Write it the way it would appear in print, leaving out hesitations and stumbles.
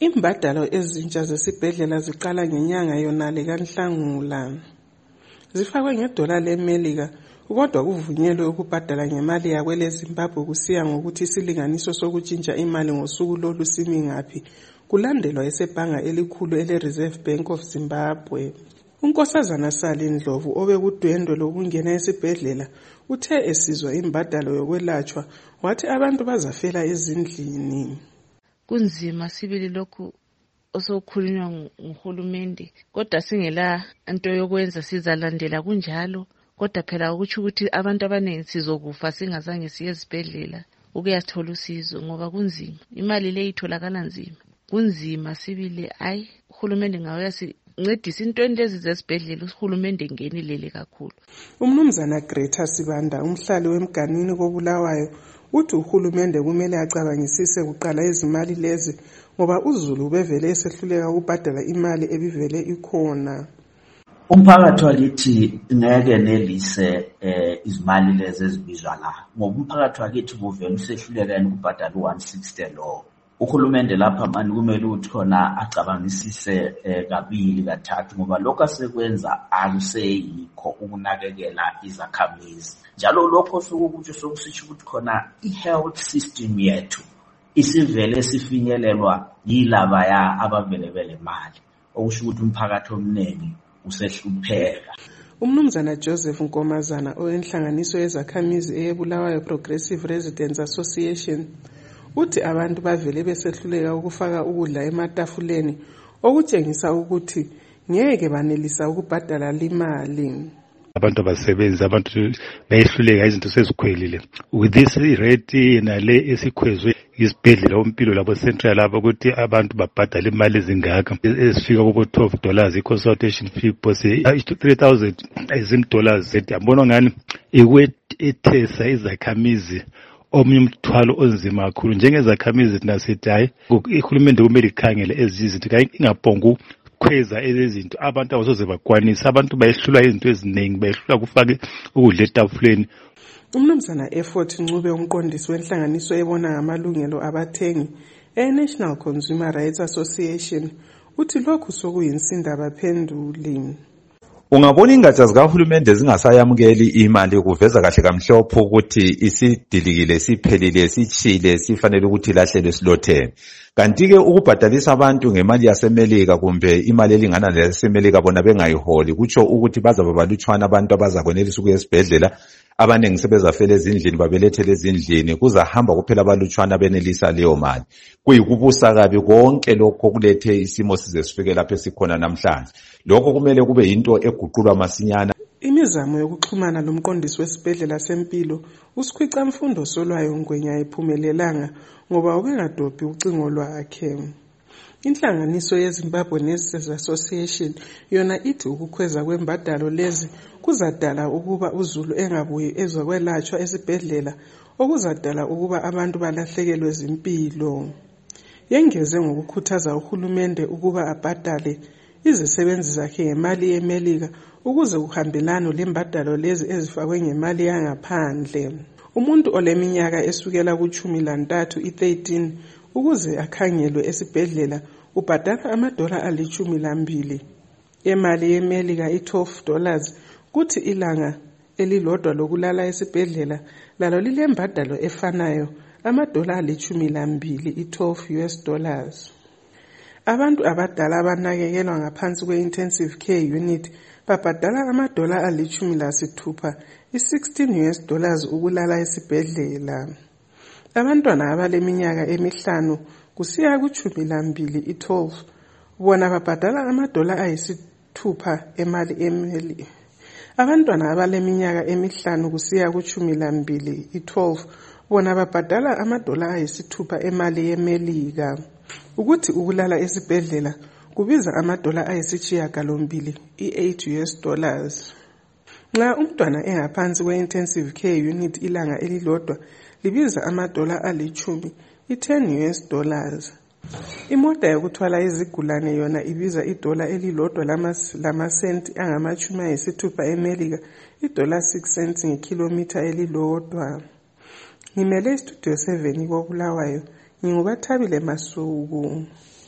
Imbadalo ezintsha zesibhedlela ziqala ngenyanga yonale kaNhlangula. Zifakwe ngedola leMelika, kodwa kuvunyelwe ukubhadala ngemali yakwele Zimbabwe kusiya ngokuthi isilinganiso sokutshintsha imali ngosuku lolu simi ngaphi, kulandelwa esebhanga elikhulu ele-Reserve Bank of Zimbabwe. UNkosazana Sally Ndlovu obekudwendwe lokungena esibhedlela uthe esizwa imbadalo yokwelatshwa wathi abantu bazafela ezindlini. Kunzima sibili lokhu osokhulunywa nguhulumende, kodwa singela into yokwenza sizalandela kunjalo, kodwa phela ukuthi abantu abaningi sizokufa singazange siye esibhedlela ukuyathola usizo ngoba kunzima. Imali le itholakala nzima. Kunzima sibili uhulumende ngawe yasincedisa intweni lezi zesibhedlela, uhulumende ngenilele kakhulu. Umnumzana Greta Sibanda, umhlali wemganwini koBulawayo, uthi uhulumende kumele acabangisise kuqala izimali lezi ngoba uZulu bevele esehluleka ukubhadala imali ebivele ikhona. Umphakathi wakithi ngeke nelise izimali lezi ezibizwa la ngoba umphakathi wakithi buvele usehluleka ukubhadala u160 lo. Uhulumende lapha manje kumele ukuthi khona acabangisise kabili kathathu ngoba lokho asekwenza akuseyikho ukunakekela izakhamizi. Njalo lokho sokuthi sokusitsho ukuthi khona i-health system yethu isivele sifinyelelwa yilaba ya abavele imali, okusho ukuthi umphakathi omningi usehlupheka. Umnumzana Joseph Nkomazana owenhlanganiso yezakhamizi eyeBulawayo Progressive Residents Association uthi abantu bavele besehluleka ukufaka ukudla ematafuleni, okutshengisa ukuthi ngeke banelisa ukubhadala limali. Abantu abasebenzi, abantu bayehluleka izinto sezikhwelile. With this rate nale esikhwezwe isibhedlela umpilo labo central lapha ukuthi abantu babhadala imali ezingaka ezifika kubo$12 i-consultation fee pose $3,000 yabona ngani ikwethesa izakhamizi omunye umthwalo onzima kakhulu. Njengezakhamizi thina sithi hayi ihulumende kumele ikhangele ezizinto ingabhonga khweza ezinto abantu abazoze bakwanisa. Abantu bayehlula izinto eziningi, bayehlula kufaka ukudla etafuleni. Umnumzana Effort Ncube, umqondisi wenhlanganiso ebona ngamalungelo abathengi e-National Consumer Rights Association, uthi lokhu sokuyinsinda abaphenduli. Ungabona ingatsha zikahulumende zingasayamukeli imali kuveza kahle kamhlophe ukuthi isidilikile, siphelile, sichile, sifanele ukuthi lahlelwe silotheni. Kanti-ke ukubhadalisa abantu ngemali yasemelika kumbe imali elingana leyasemelika bona bengayiholi kutsho ukuthi bazaba balutshwana abantu abazakwenelisa ukuya esibhedlela. Abaningi sebezafela ezindlini, babelethele ezindlini, kuzahamba kuphela abalutshwana benelisa leyo mali. Kuyikubusa kabi konke lokho kulethe isimo size sifike lapho esikhona namhlanje. Lokho kumele kube yinto eguqulwa masinyana. Imizamo yokuxhumana lomqondisi wesibhedlela sempilo uSikhwica Mfundo Solwayo Ngwenya iphumelelanga ngoba ubengadobhi ucingo lwakhe. Inhlanganiso yeZimbabwe Nurses Association yona ithi ukukhweza kwembadalo lezi kuzadala ukuba uZulu engabuyi ezokwelatshwa esibhedlela, okuzadala ukuba abantu balahlekelwe zimpilo. Yengeze ngokukhuthaza uhulumende ukuba abhadale izisebenzi zakhe ngemali yeMelika ukuze kuhambelane lembadalo lezi ezifakwe ngemali yangaphandle. Umuntu oleminyaka esukela ku13 i-13 ukuze akhangelwe esibhedlela ubhadala $12. Imali yeMelika $12 kuthi ilanga elilodwa lokulala esibhedlela lalo lilembadalo efanayo $12 $12. Abantu abadala abanakekelwa ngaphansi kwe-intensive care unit babhadala $16 $16 ukulala esibhedlela. Abantwana abaleminyaka emihlanu kusiya ku12 12 bona babhadala $6 emali emeli. Abantwana abaleminyaka emihlanu kusiya ku12 12 bona babhadala $6 emali yeMelika. Ukuthi ukulala esibhedlela kubiza $8 $8. Nxa umntwana engaphansi kwe-intensive care unit ilanga elilodwa libiza $10 $10. Imota yokuthwala izigulane yona ibiza $1 lamasenti angama-60 eMelika, $6 cents ngekhilomitha elilodwa. Ngimele istudio 7 koBulawayo, nginguBathabile Masuku.